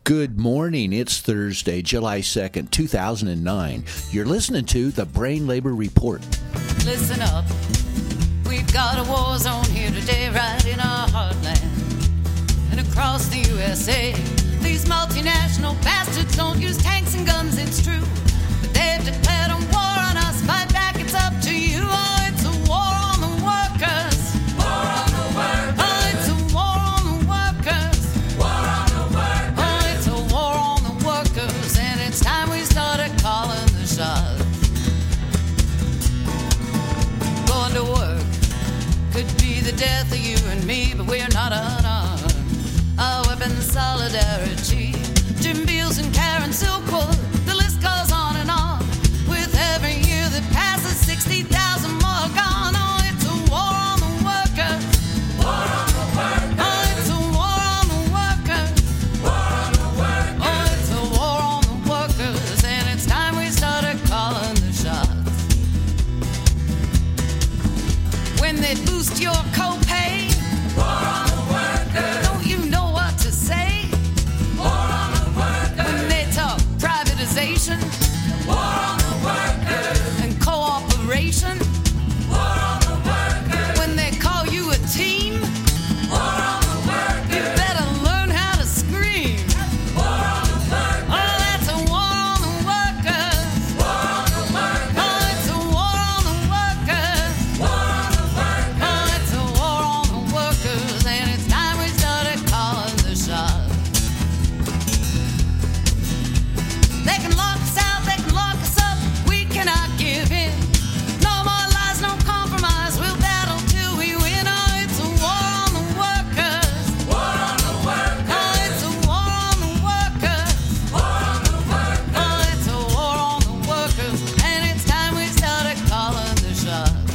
Good morning. It's Thursday, July 2nd, 2009. You're listening to the Brain Labor Report. Listen up. We've got a war zone here today, right in our heartland. And across the USA, these multinational bastards don't use tanks and guns, it's true. But they've declared a war on us. Fight back, it's up to you. Oh, it's a war on the workers. War on the workers. Oh, it's a war on the workers. War on the workers. Oh, it's a war on the workers. And it's time we started calling the shots. Going to work could be the death of you and me, but we're not unarmed. Our weapons, solidarity. Jim Beals and Karen Silkwood, the list goes on and on. With every year that passes, 60,000 more gone. Oh, it's a war on the workers. War on the workers. Oh, it's a war on the workers. War on the workers. Oh, it's a war on the workers. And it's time we started calling the shots. When they boost your copay, war on the workers. Don't you know what to say? War on the workers. When they talk privatization, war on the workers. And cooperation, war on the workers. When they call you a team, war on the workers. You better learn how to scream. War on the workers. Oh, that's a war on the workers. War on the workers. Oh, it's a war on the workers. War on the workers. Oh, it's a war on the workers. And it's time we started calling the shots. They can lock us out, they can lock us up. We cannot give in. No more lies, no compromise. We'll battle till we win. Oh, it's a war on the workers. War on the workers. Oh, it's a war on the workers. War on the workers. Oh, it's a war on the workers. And it's time we started calling the shots.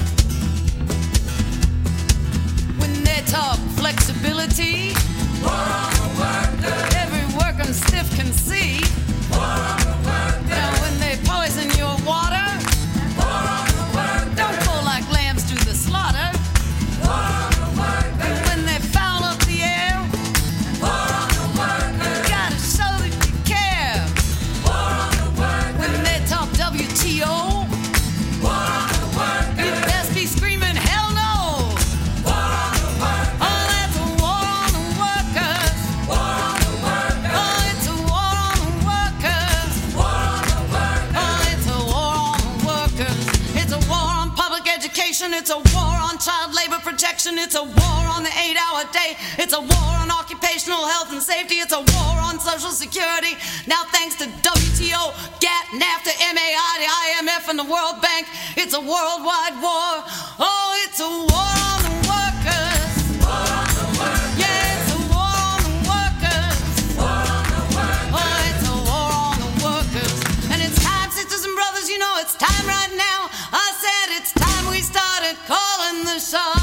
When they talk flexibility, war on the workers. Every working stiff can see. War on the workers. Now when they poison your water, war on the workers. Don't go like lambs to the slaughter. War on the workers. And when they foul up the air, war on the workers. You gotta show that you care. War on the workers. When they talk WTO, war on the workers. You best be screaming hell no. War on the workers. Oh, that's a war on the workers. War on the workers. Oh, it's a war on the workers. War on the workers. Oh, it's a war on the workers. It's a war on public education. It's a war on child labor protection. It's a war on the 8-hour day. It's a war on occupational health and safety. It's a war on Social Security. Now thanks to WTO, GATT, NAFTA, MAI, the IMF, and the World Bank, it's a worldwide war. Oh, it's a war on the workers. War on the workers. Yeah, it's a war on the workers. War on the workers. Oh, it's a war on the workers. And it's time, sisters and brothers, you know it's time right now. I said it's time we started calling the shots.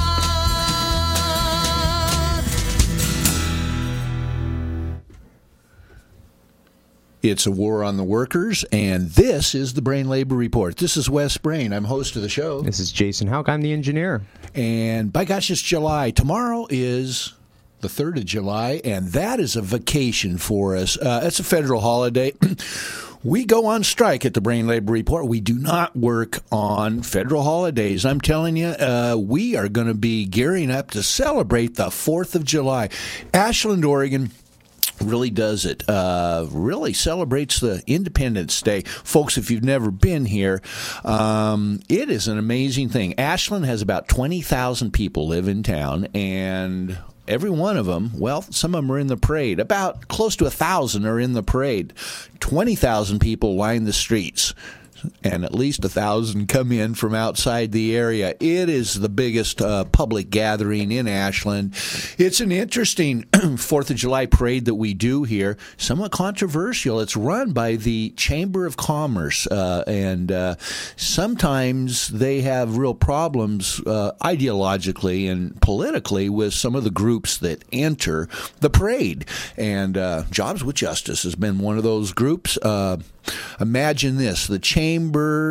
It's a war on the workers, and this is the Brain Labor Report. This is Wes Brain. I'm host of the show. This is Jason Houck. I'm the engineer. And by gosh, it's July. Tomorrow is the 3rd of July, and that is a vacation for us. It's a federal holiday. We go on strike at the Brain Labor Report. We do not work on federal holidays. I'm telling you, we are going to be gearing up to celebrate the 4th of July. Ashland, Oregon really does it, really celebrates the Independence Day. Folks, if you've never been here, it is an amazing thing. Ashland has about 20,000 people live in town, and every one of them, well, some of them are in the parade. About close to 1,000 are in the parade. 20,000 people line the streets, and at least 1,000 come in from outside the area. It is the biggest public gathering in Ashland. It's an interesting 4th of July parade that we do here, somewhat controversial. It's run by the Chamber of Commerce, and sometimes they have real problems ideologically and politically with some of the groups that enter the parade. And Jobs with Justice has been one of those groups. Imagine this, the Chamber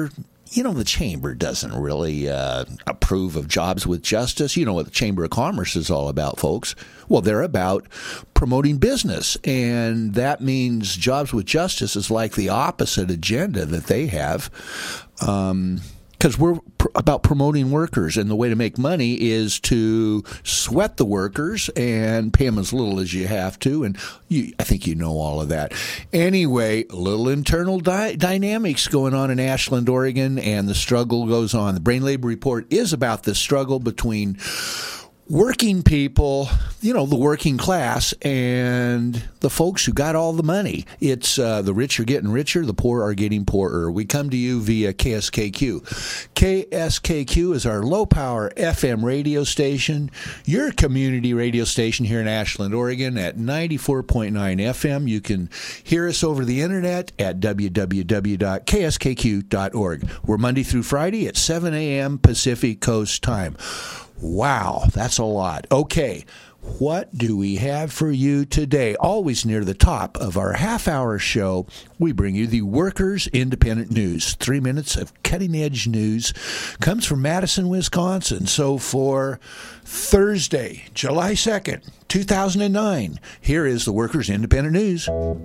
the chamber doesn't really approve of Jobs with Justice. You know what the Chamber of Commerce is all about, folks. Well, they're about promoting business, and that means Jobs with Justice is like the opposite agenda that they have. Because we're about promoting workers, and the way to make money is to sweat the workers and pay them as little as you have to, and I think you know all of that. Anyway, a little internal dynamics going on in Ashland, Oregon, and the struggle goes on. The Brain Labor Report is about the struggle between working people, the working class, and the folks who got all the money. It's the rich are getting richer, the poor are getting poorer. We come to you via KSKQ. KSKQ is our low-power FM radio station, your community radio station here in Ashland, Oregon at 94.9 FM. You can hear us over the internet at www.kskq.org. We're Monday through Friday at 7 a.m. Pacific Coast time. Wow, that's a lot. Okay, what do we have for you today? Always near the top of our half-hour show, we bring you the Workers Independent News. 3 minutes of cutting-edge news comes from Madison, Wisconsin. So for Thursday, July 2nd, 2009, here is the Workers Independent News.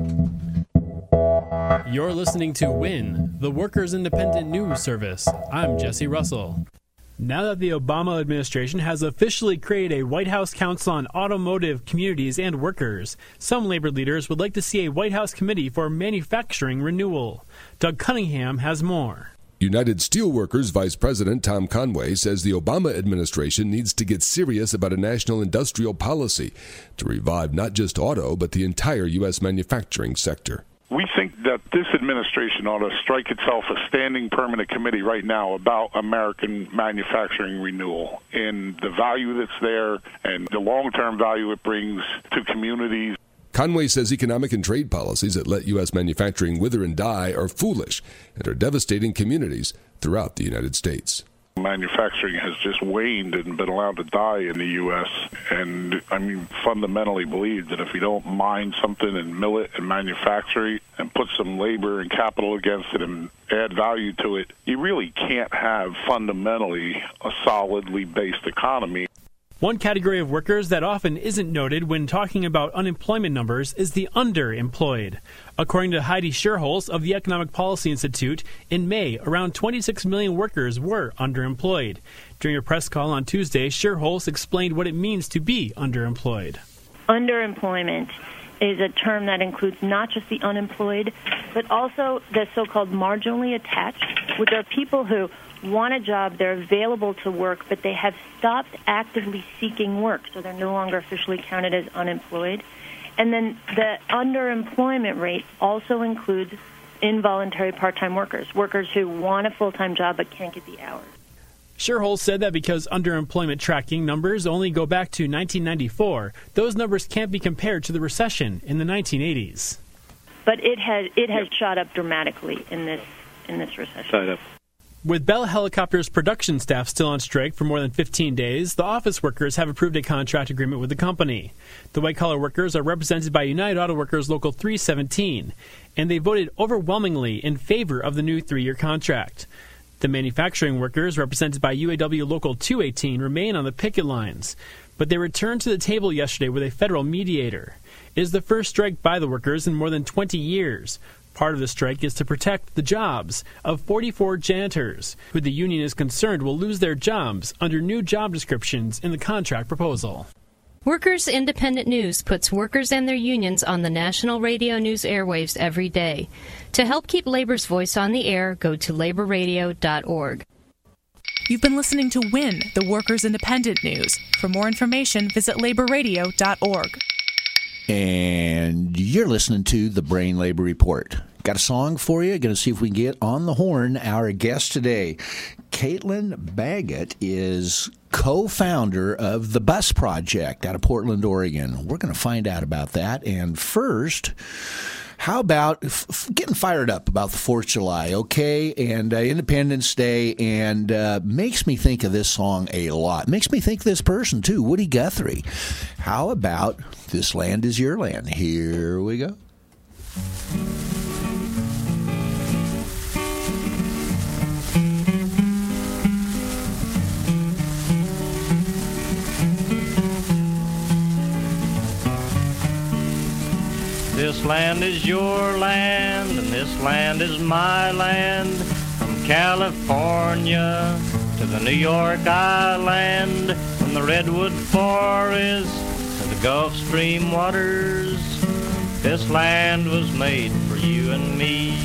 You're listening to WIN, the Workers Independent News Service. I'm Jesse Russell. Now that the Obama administration has officially created a White House Council on Automotive Communities and Workers, some labor leaders would like to see a White House Committee for Manufacturing Renewal. Doug Cunningham has more. United Steelworkers Vice President Tom Conway says the Obama administration needs to get serious about a national industrial policy to revive not just auto, but the entire U.S. manufacturing sector. We think that this administration ought to strike itself a standing permanent committee right now about American manufacturing renewal and the value that's there and the long-term value it brings to communities. Conway says economic and trade policies that let U.S. manufacturing wither and die are foolish and are devastating communities throughout the United States. Manufacturing has just waned and been allowed to die in the U.S. And fundamentally believe that if you don't mine something and mill it and manufacture it and put some labor and capital against it and add value to it, you really can't have fundamentally a solidly based economy. One category of workers that often isn't noted when talking about unemployment numbers is the underemployed. According to Heidi Scherholz of the Economic Policy Institute, in May, around 26 million workers were underemployed. During a press call on Tuesday, Scherholz explained what it means to be underemployed. Underemployment is a term that includes not just the unemployed, but also the so-called marginally attached, which are people who want a job, they're available to work, but they have stopped actively seeking work, so they're no longer officially counted as unemployed. And then the underemployment rate also includes involuntary part-time workers who want a full-time job but can't get the hours. Scherholz said that because underemployment tracking numbers only go back to 1994, those numbers can't be compared to the recession in the 1980s. But it has shot up dramatically in this recession. With Bell Helicopter's production staff still on strike for more than 15 days, the office workers have approved a contract agreement with the company. The white-collar workers are represented by United Auto Workers Local 317, and they voted overwhelmingly in favor of the new 3-year contract. The manufacturing workers, represented by UAW Local 218, remain on the picket lines, but they returned to the table yesterday with a federal mediator. It is the first strike by the workers in more than 20 years. Part of the strike is to protect the jobs of 44 janitors, who the union is concerned will lose their jobs under new job descriptions in the contract proposal. Workers Independent News puts workers and their unions on the national radio news airwaves every day. To help keep labor's voice on the air, go to laborradio.org. You've been listening to WIN, the Workers Independent News. For more information, visit laborradio.org. And you're listening to the Brain Labor Report. Got a song for you. Going to see if we can get on the horn. Our guest today, Caitlin Baggett, is co-founder of the Bus Project out of Portland, Oregon. We're going to find out about that. And first, how about getting fired up about the 4th of July, okay? And Independence Day, and makes me think of this song a lot. Makes me think of this person, too, Woody Guthrie. How about This Land Is Your Land? Here we go. land is your land, and this land is my land. From California to the New York Island, from the Redwood Forest to the Gulf Stream waters, this land was made for you and me.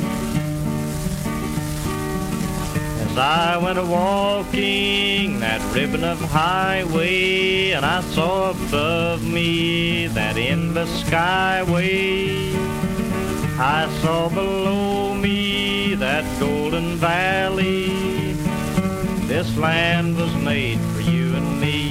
As I went a-walking that ribbon of highway, and I saw above me that endless skyway, I saw below me that golden valley. This land was made for you and me.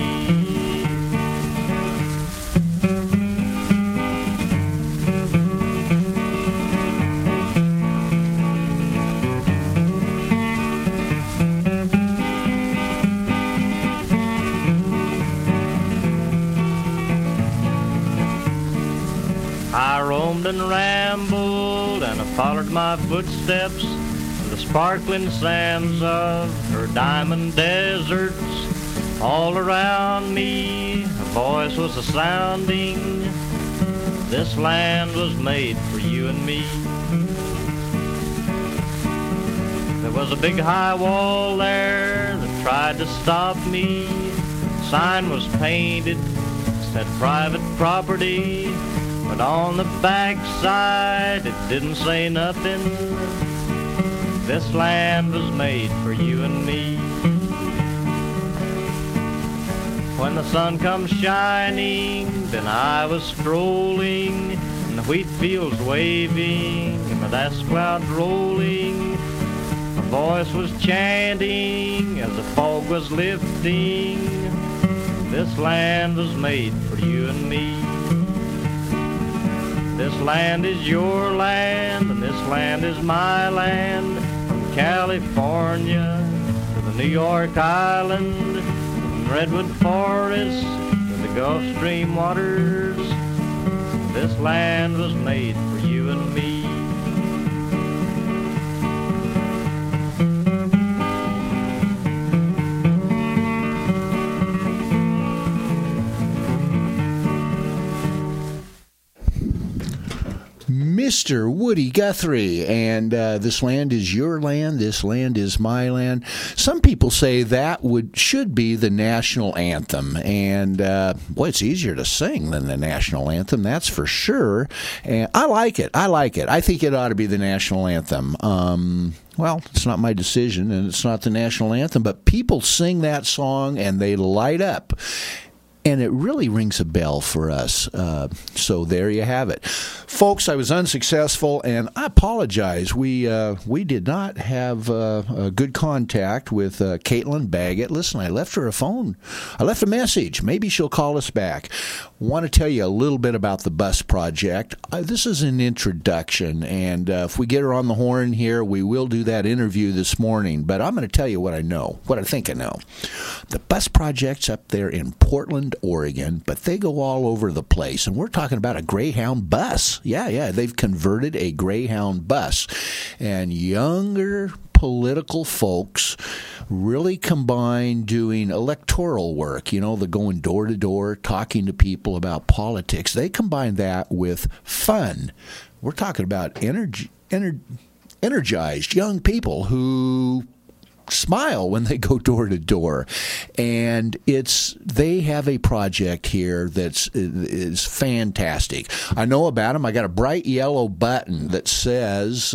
I roamed and rambled, and I followed my footsteps to the sparkling sands of her diamond deserts. All around me, a voice was a-sounding, this land was made for you and me. There was a big high wall there that tried to stop me. The sign was painted, said private property, but on the backside it didn't say nothing. This land was made for you and me. When the sun comes shining, then I was strolling, and the wheat fields waving, and the dust clouds rolling. A voice was chanting as the fog was lifting. This land was made for you and me. This land is your land, and this land is my land. From California to the New York Island, from Redwood Forest to the Gulf Stream waters, this land was made for you and me. Mr. Woody Guthrie, and this land is your land, this land is my land. Some people say that should be the national anthem, and boy, it's easier to sing than the national anthem, that's for sure. And I like it. I think it ought to be the national anthem. Well, it's not my decision, and it's not the national anthem, but people sing that song, and they light up. And it really rings a bell for us. So there you have it. Folks, I was unsuccessful, and I apologize. We did not have a good contact with Caitlin Baggett. Listen, I left her a phone. I left a message. Maybe she'll call us back. Want to tell you a little bit about the bus project. This is an introduction, and if we get her on the horn here, we will do that interview this morning. But I'm going to tell you what I know, what I think I know. The bus project's up there in Portland, Oregon, but they go all over the place, and we're talking about a Greyhound bus. Yeah, they've converted a Greyhound bus, and younger political folks really combine doing electoral work, the going door to door, talking to people about politics. They combine that with fun. We're talking about energized young people who smile when they go door to door, and they have a project here is fantastic. I know about them. I got a bright yellow button that says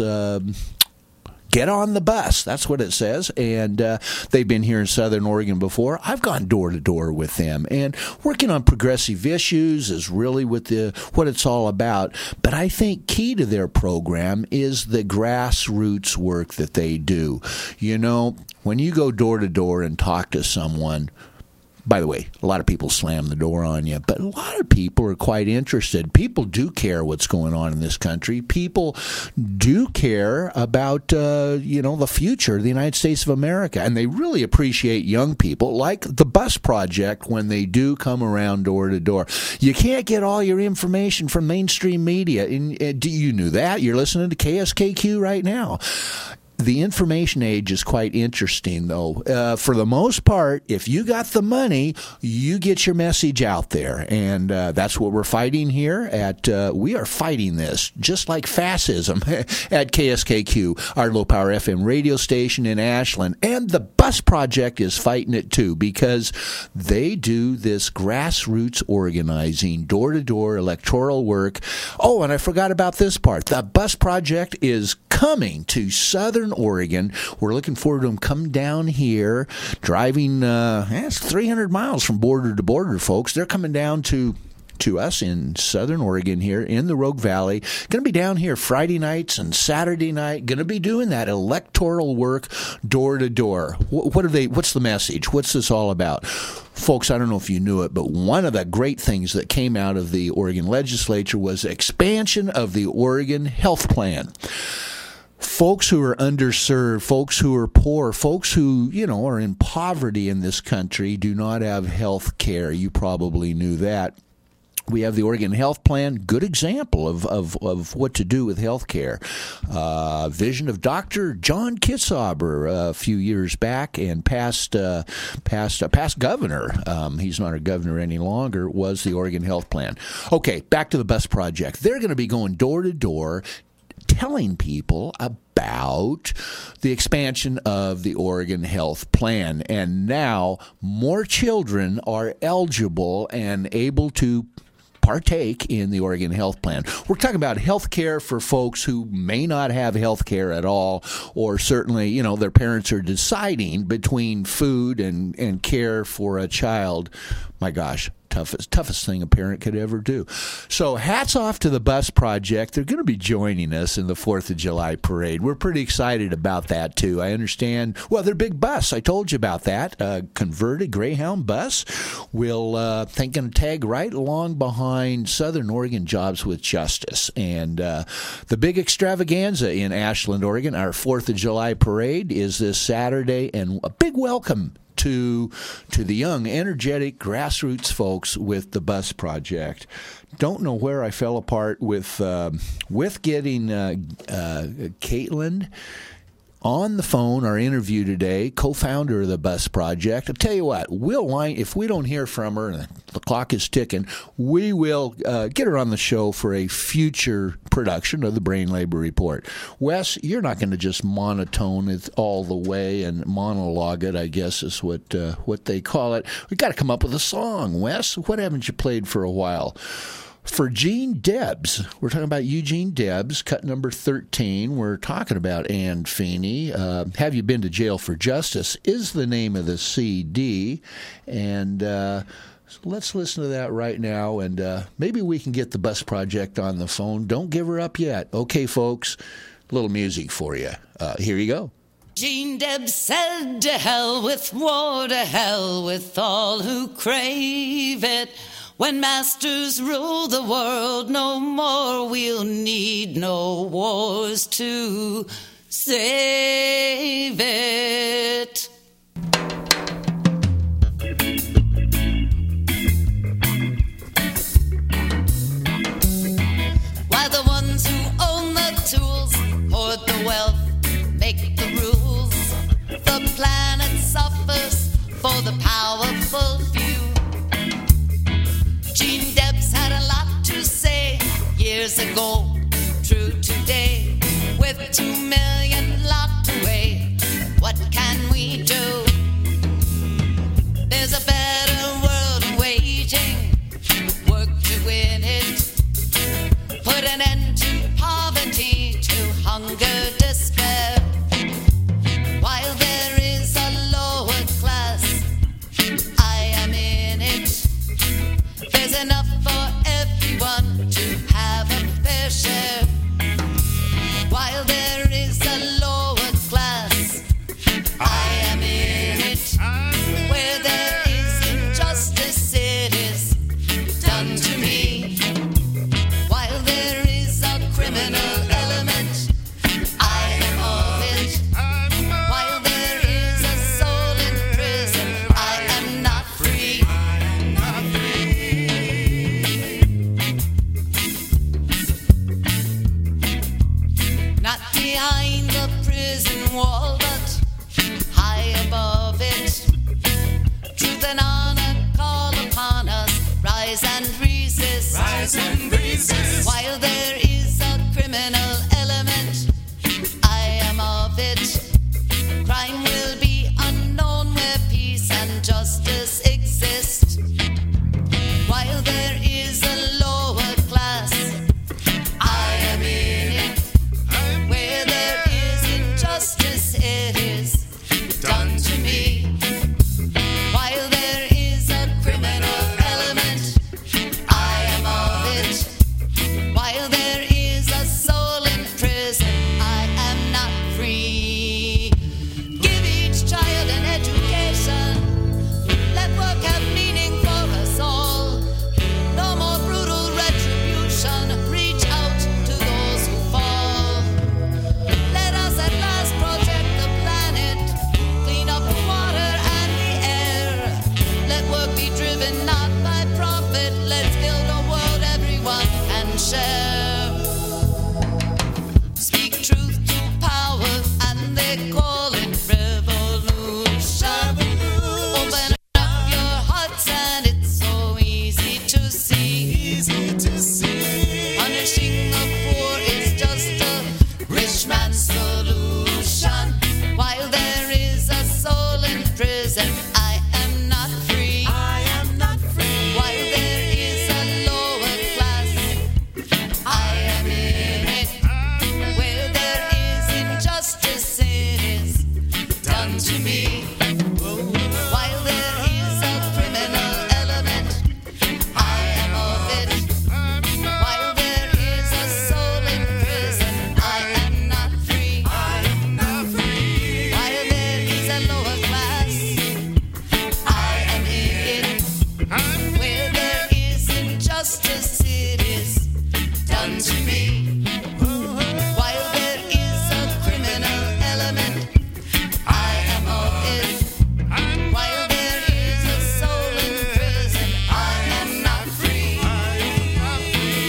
get on the bus. That's what it says. And they've been here in Southern Oregon before. I've gone door to door with them. And working on progressive issues is really what it's all about. But I think key to their program is the grassroots work that they do. When you go door to door and talk to someone, by the way, a lot of people slam the door on you, but a lot of people are quite interested. People do care what's going on in this country. People do care about, the future of the United States of America, and they really appreciate young people like the Bus Project when they do come around door to door. You can't get all your information from mainstream media. Do you know that? You're listening to KSKQ right now. The information age is quite interesting, though. For the most part, if you got the money, you get your message out there, and that's what we're fighting here. We are fighting this, just like fascism at KSKQ, our low-power FM radio station in Ashland, and the Bus Project is fighting it too, because they do this grassroots organizing, door-to-door electoral work. Oh, and I forgot about this part. The Bus Project is coming to Southern Oregon. We're looking forward to them coming down here, driving, it's 300 miles from border to border, folks. They're coming down to us in Southern Oregon here in the Rogue Valley. Going to be down here Friday nights and Saturday night. Going to be doing that electoral work door to door. What's the message? What's this all about? Folks, I don't know if you knew it, but one of the great things that came out of the Oregon legislature was expansion of the Oregon Health Plan. Folks who are underserved, folks who are poor, folks who, are in poverty in this country do not have health care. You probably knew that. We have the Oregon Health Plan, good example of what to do with health care. Vision of Dr. John Kitzhaber a few years back, and past governor, he's not a governor any longer, was the Oregon Health Plan. Okay, back to the Bus Project. They're going to be going door to door, telling people about the expansion of the Oregon Health Plan. And now more children are eligible and able to partake in the Oregon Health Plan. We're talking about health care for folks who may not have health care at all, or certainly, their parents are deciding between food and care for a child. My gosh, toughest thing a parent could ever do. So hats off to the Bus Project. They're going to be joining us in the 4th of July parade. We're pretty excited about that, too. I understand. Well, their big bus, I told you about that. Converted Greyhound bus will, going to tag right along behind Southern Oregon Jobs with Justice. And the big extravaganza in Ashland, Oregon, our 4th of July parade is this Saturday, and a big welcome to the young, energetic grassroots folks with the Bus Project. Don't know where I fell apart with getting Caitlin on the phone, our interview today, co-founder of the Bus Project. I'll tell you what, if we don't hear from her, and the clock is ticking, we will get her on the show for a future production of the Brain Labor Report. Wes, you're not going to just monotone it all the way and monologue it, I guess is what they call it. We've got to come up with a song. Wes, what haven't you played for a while? For Gene Debs, we're talking about Eugene Debs, cut number 13. We're talking about Ann Feeney. Have You Been to Jail for Justice is the name of the CD. And so let's listen to that right now, and maybe we can get the Bus Project on the phone. Don't give her up yet. Okay, folks, a little music for you. Here you go. Gene Debs said, to hell with war, to hell with all who crave it. When masters rule the world no more, we'll need no wars to save it. While the ones who own the tools hoard the wealth, make the rules, the planet suffers for the powerful few. Gene Debs had a lot to say years ago, true today, with 2 million locked away. What can we do? There's a better world awaiting, work to win it, put an end to poverty, to hunger, despair. While there is a lower class, I am in it. There's enough for everyone to have a fair share. While there is a lower class, I am in it. Where there is injustice, it is done to me. While there is a criminal element, I am of it. While there is a soul in prison, I am not free. Not behind the prison prison wall, but high above it, truth and honor call upon us. Rise and resist. Rise and resist. While there is a criminal element, I am of it. Crime will be unknown where peace and justice exist. While there is a lower class, I am in it. Where there is injustice, it is done to me. While there is a criminal element, I am of it. While there is a soul in prison, I am not free. Give each child an education. Let work have meaning for us all. No more brutal retribution. Reach out to those who fall. Let us at last protect the planet. Clean up the water and the air. Let work be driven not by profit. Let's build a world everyone can share. Speak truth to power and they call it revolution. Open up your hearts and it's so easy to see. Punishing the poor is just a rich man's solution. While there is a soul in prison, I am not free. I am not free. While there is a lower class, I am in it. Where there is injustice, it is done to me. While there is a criminal element, I am of it. While there is a soul in prison, I am not free. I am not free. While there is a lower class, I am in it. Where there is injustice, it is done to me. While there is a criminal element, I am of it. While there is a soul in prison, I am not free. I am not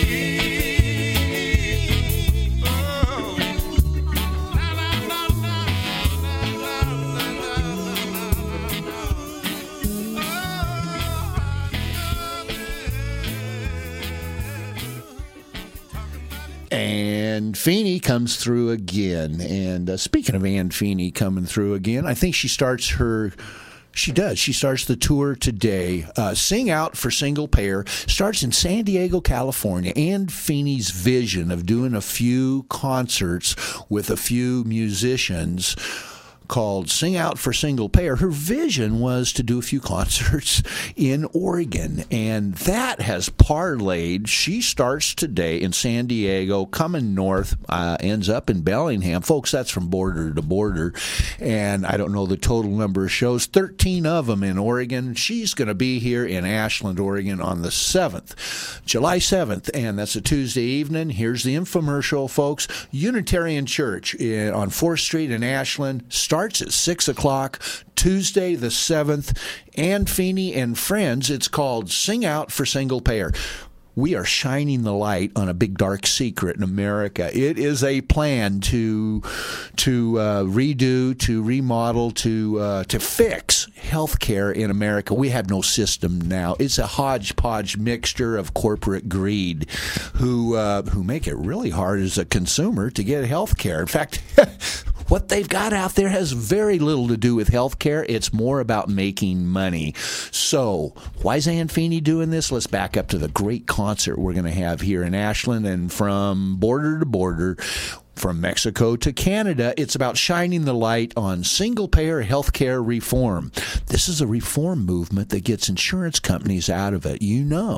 And Feeney comes through again. And speaking of Ann Feeney coming through again, I think she starts her. She does. She starts the tour today. Sing Out for Single Payer starts in San Diego, California. Ann Feeney's vision of doing a few concerts with a few musicians called Sing Out for Single Payer. Her vision was to do a few concerts in Oregon, and that has parlayed. She starts today in San Diego, coming north, ends up in Bellingham. Folks, that's from border to border, and I don't know the total number of shows, 13 of them in Oregon. She's going to be here in Ashland, Oregon on the 7th, July 7th, and that's a Tuesday evening. Here's the infomercial, folks. Unitarian Church on 4th Street in Ashland starts at 6 o'clock, Tuesday the 7th. Ann Feeney and friends. It's called Sing Out for Single Payer. We are shining the light on a big dark secret in America. It is a plan to redo, to remodel, to fix healthcare in America. We have no system now. It's a hodgepodge mixture of corporate greed, who make it really hard as a consumer to get healthcare. In fact, what they've got out there has very little to do with healthcare. It's more about making money. So, why is Ann Feeney doing this? Let's back up to the great concert we're going to have here in Ashland, and from border to border, from Mexico to Canada. It's about shining the light on single-payer healthcare reform. This is a reform movement that gets insurance companies out of it.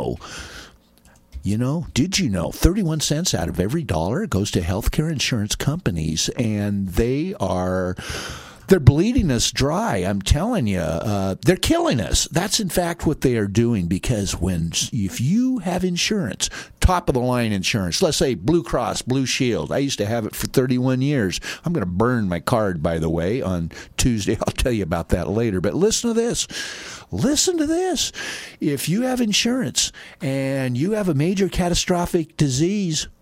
Did you know 31 cents out of every dollar goes to healthcare insurance companies, and they're bleeding us dry. I'm telling you, they're killing us. That's in fact what they are doing, because if you have insurance, top of the line insurance, let's say Blue Cross Blue Shield. I used to have it for 31 years. I'm going to burn my card, by the way, on Tuesday. I'll tell you about that later. But listen to this. Listen to this. If you have insurance and you have a major catastrophic disease,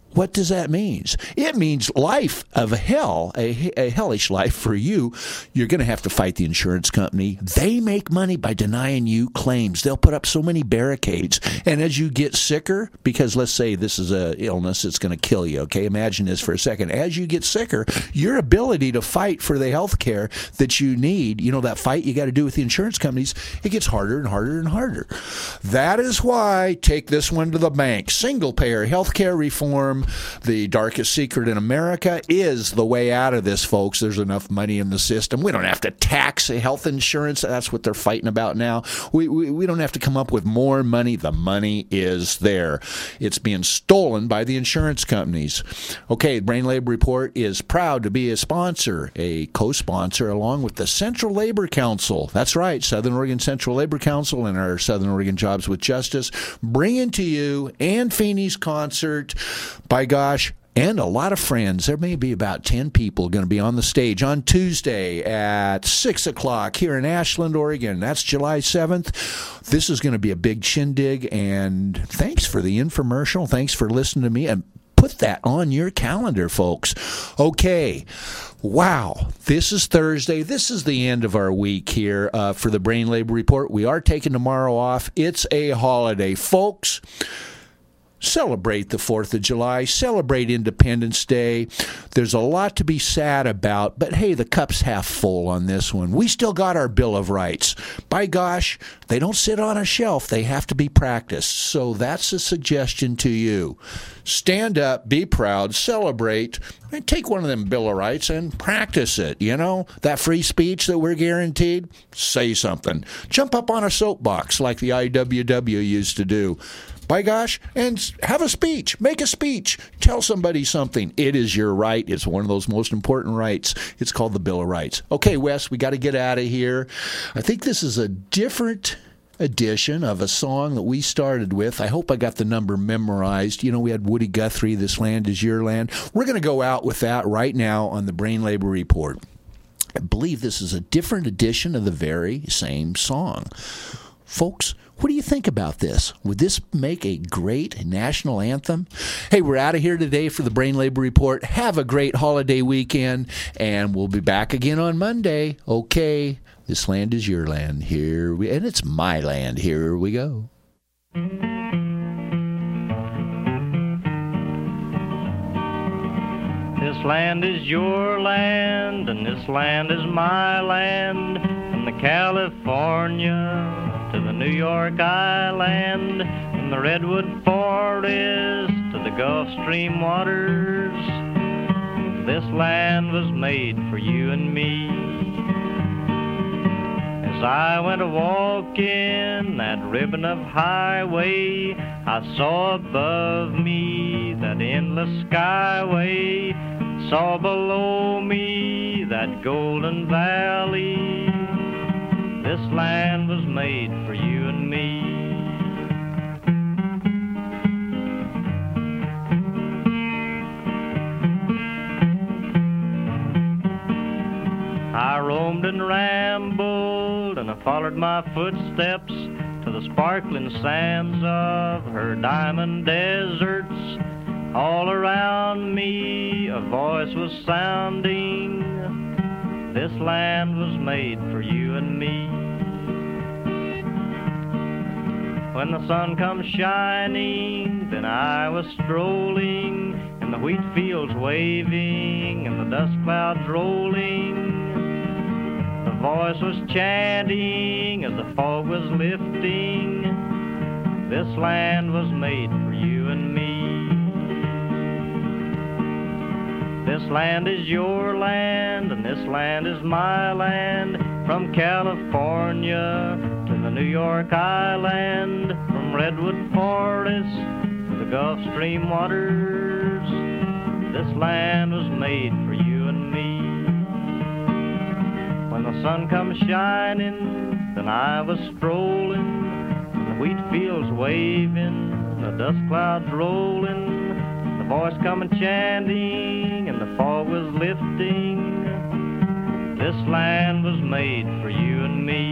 What does that mean? It means life of hell, a hellish life for you. You're going to have to fight the insurance company. They make money by denying you claims. They'll put up so many barricades. And as you get sicker, because let's say this is an illness that's going to kill you, okay? Imagine this for a second. As you get sicker, your ability to fight for the health care that you need, that fight you got to do with the insurance companies, it gets harder and harder and harder. That is why, take this one to the bank, single-payer health care reform, the darkest secret in America, is the way out of this, folks. There's enough money in the system. We don't have to tax health insurance. That's what they're fighting about now. We don't have to come up with more money. The money is there. It's being stolen by the insurance companies. Okay, Brain Labor Report is proud to be a sponsor, a co-sponsor, along with the Central Labor Council. That's right, Southern Oregon Central Labor Council and our Southern Oregon Jobs with Justice, bringing to you Ann Feeney's concert. By gosh, and a lot of friends. There may be about 10 people going to be on the stage on Tuesday at 6 o'clock here in Ashland, Oregon. That's July 7th. This is going to be a big shindig, and thanks for the infomercial. Thanks for listening to me, and put that on your calendar, folks. Okay. Wow. This is Thursday. This is the end of our week here for the Brain Labor Report. We are taking tomorrow off. It's a holiday, folks. Celebrate the 4th of July. Celebrate Independence Day. There's a lot to be sad about, but hey, the cup's half full on this one. We still got our Bill of Rights. By gosh, they don't sit on a shelf. They have to be practiced. So that's a suggestion to you. Stand up, be proud, celebrate, and take one of them Bill of Rights and practice it. That free speech that we're guaranteed, say something. Jump up on a soapbox like the IWW used to do. By gosh, and have a speech. Make a speech. Tell somebody something. It is your right. It's one of those most important rights. It's called the Bill of Rights. Okay, Wes, we got to get out of here. I think this is a different edition of a song that we started with. I hope I got the number memorized. We had Woody Guthrie, This Land Is Your Land. We're going to go out with that right now on the Brain Labor Report. I believe this is a different edition of the very same song. Folks, what do you think about this? Would this make a great national anthem? Hey, we're out of here today for the Brain Labor Report. Have a great holiday weekend, and we'll be back again on Monday. Okay, this land is your land. And it's my land. Here we go. This land is your land, and this land is my land, from the California to the New York Island, from the Redwood Forest to the Gulf Stream waters. This land was made for you and me. As I went a-walking that ribbon of highway, I saw above me that endless skyway, saw below me that golden valley. This land was made for you and me. I roamed and rambled, and I followed my footsteps to the sparkling sands of her diamond deserts. All around me a voice was sounding, this land was made for you and me. When the sun comes shining, then I was strolling, and the wheat fields waving, and the dust clouds rolling. The voice was chanting as the fog was lifting, this land was made for you and me. This land is your land, and this land is my land, from California to the New York Island, from Redwood Forest to the Gulf Stream waters. This land was made for you and me. When the sun comes shining, then I was strolling, and the wheat fields waving, the dust clouds rolling, the voice coming chanting, and the fog was lifting. This land was made for you and me.